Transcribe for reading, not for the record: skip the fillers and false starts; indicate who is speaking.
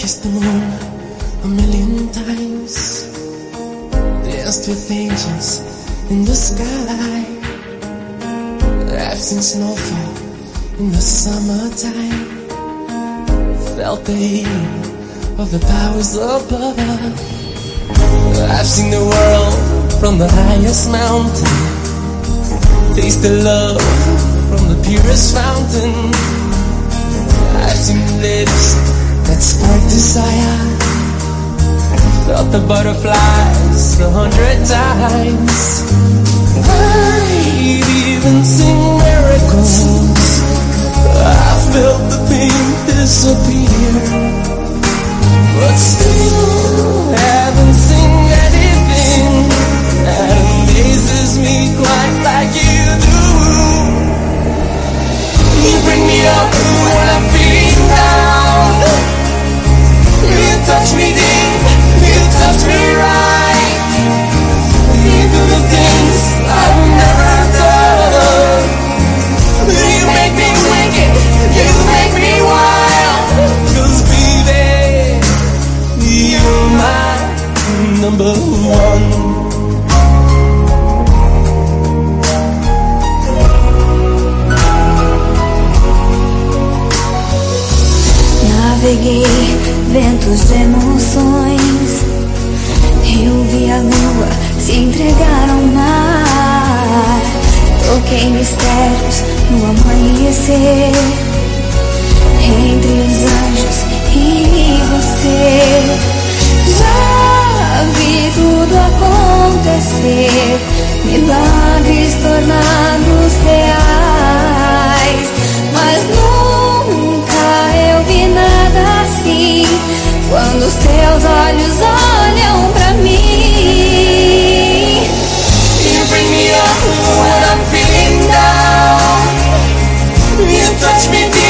Speaker 1: kissed the moon a million times, danced with angels in the sky. I've seen snowfall in the summertime, felt the heat of the powers above. I've seen the world from the highest mountain, tasted love from the purest fountain. I've seen lips that spark desire, felt the butterflies 100 times. I've even seen miracles, I felt the pain disappear, but still haven't seen anything that amazes me quite like you do. You bring me up when I'm feeling down, you touch me deep, you touch me right, you do the things I've never done. You make me wicked, you make me wild, 'cause baby, you're my number one.
Speaker 2: Naveguei ventos de emoções, eu vi a lua se entregar ao mar, toquei mistérios no amanhecer, entre os anjos e você. Já vi tudo acontecer, milagres tornados reais, mas nunca eu vi nada assim, quando os teus olhos olham pra mim.
Speaker 1: You bring me up when I'm feeling down, you touch me deep.